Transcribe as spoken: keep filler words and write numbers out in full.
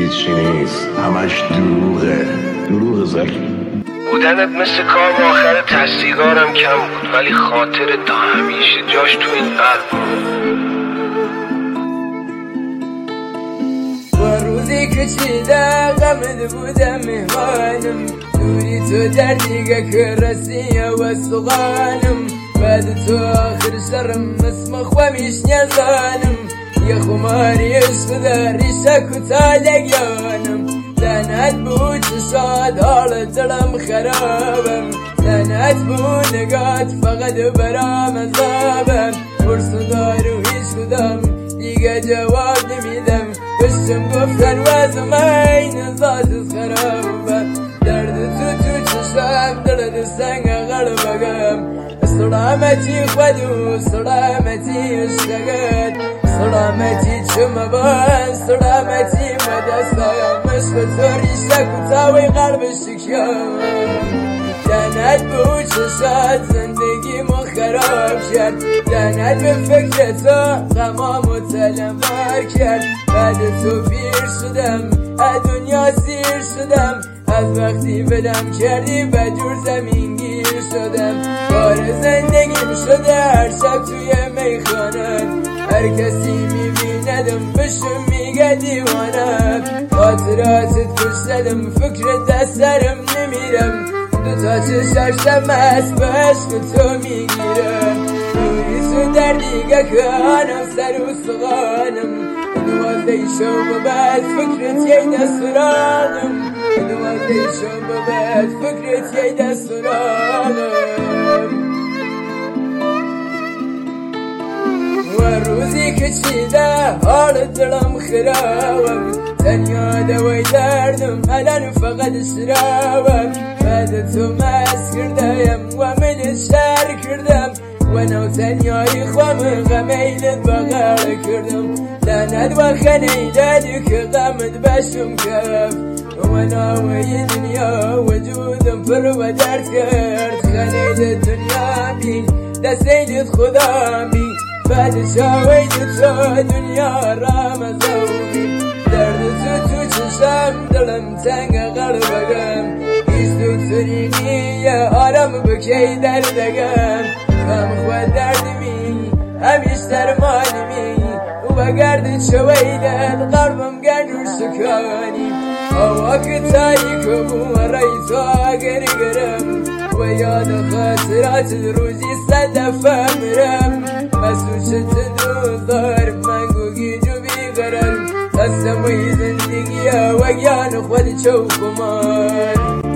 هیچی نیست، همش دروغه. دروغ زکی. بودنت مثل کام آخر تصدیقارم کم بود، ولی خاطر تا همیشه جاش تو این قلب. و روزی کشیده غمت بودم مهمانم، دوری تو در دیگه که رسیه و سوغانم، بعد تو آخر شرم اسم خوامیش نزانم، یه خماری شده ریشه کتالگیانم، لعنت بود چشاد حال دلم خرابم، لعنت بود نگات فقط برام عذابم، پرسو دارو هیچ کدام دیگه جواب نمیدم، بشم گفتن وزم این ذاتت خرابم، درد تو تو چشم درد سنگ قلبگم، سلامتی خودو سلامتی اشتگت، سلامتی چم بان سلامتی مدستایم، مشک تو ریشه کتاوی قلب شکیم، لعنت به او چشات زندگی ما خراب کرد، لعنت به فکر تو غمامو تلمبار کرد، بعد تو پیر شدم از دنیا سیر شدم، از وقتی بدم کردی به جور زمین گیر شدم، کار زندگیم شده هر شب توی میخانم، هر کسی میبیندم بشم میگه دیوانم، خاطراتت کشتدم فکر دسترم نمیرم، دو تا چشم از به عشق تو میگیرم، دوری تو در دیگه کنم سر و سغانم، دوازده شب بعد فکرت یه دست راغم، دوازده شب بعد فکرت یه دست راغم، و روزی کشیده حال دلم خرابم، تنیا دوای دردم الان فقط شرابم، بعد تو مست کردم و من شر کردم، و نو تنیایی خوام غمیلت بغل کردم، لعنت و خنیلت که غمت بشم کف، و ناوی دنیا وجودم پر و درد کرد، خنیلت دنیا بین دستیلت خدا بین، بعد شاوید تو دنیا رام زوبی، درد تو تو چشم دلم تنگ قلبگم، ایست ترینی آرام بکی دردگم، غم خود دردمی همیش درمانمی، و بگرد شویدن قلبم گرد سکانی، هوا که تاریک بو رای تو اگر گرم، و یاد خاطرات روزی صد دفعه مرم، مسوشت دوزار منگو گیجو بیگرم، قسم وی زندگی و گیان خود چوکمان.